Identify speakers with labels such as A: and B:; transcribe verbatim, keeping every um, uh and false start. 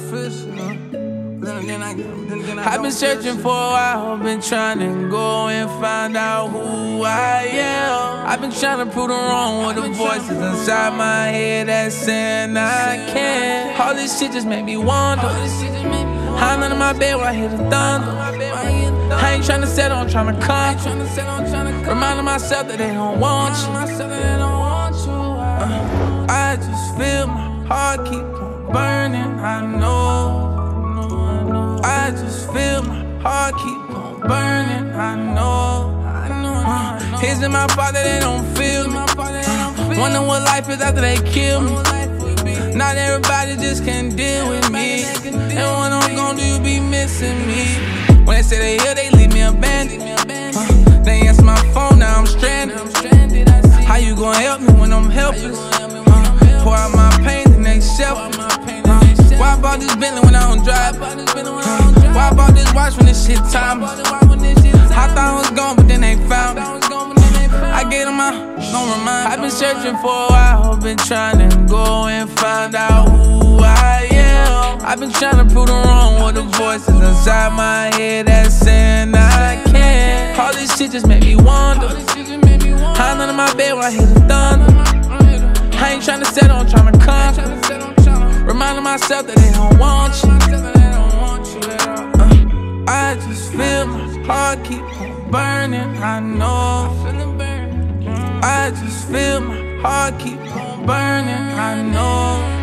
A: I've been searching for a while, been trying to go and find out who I am. I've been trying to prove them wrong with the voices inside my head that saying I can't. All this shit just made me wonder. I'm under my bed when I hear the thunder. I ain't tryna settle, I'm tryna conquer. Reminding myself that they don't want you. uh, I just feel my heart keep on burning. I know. I just feel my heart keep on burning. I know. uh, Is it my fault that they don't feel me? uh, Wonder what life is after they kill me. Not everybody just can deal with me. And when I'm gone, do you be missing me? When they say they here, they leave me abandoned. uh, They answer my phone, now I'm stranded. How you gonna help me when I'm helpless? uh, Pour out my pain, then they selfish. uh, Why I bought this Bentley when I don't drive? uh, Why I bought this watch when this shit timeless? I thought I was gone, but then they found me. I gave them my, don't remind. I've been searching for a while, been trying to go and find out who I am. I've been trying to prove them wrong with the voices inside my head that saying I can't. All this shit just made me wonder. I'm under my bed when I hear the thunder. I ain't trying to settle, I'm trying to conquer. Reminding myself that they don't want you. uh, I just feel my heart keep on burning. I know. I just feel my heart keep on burning. I know.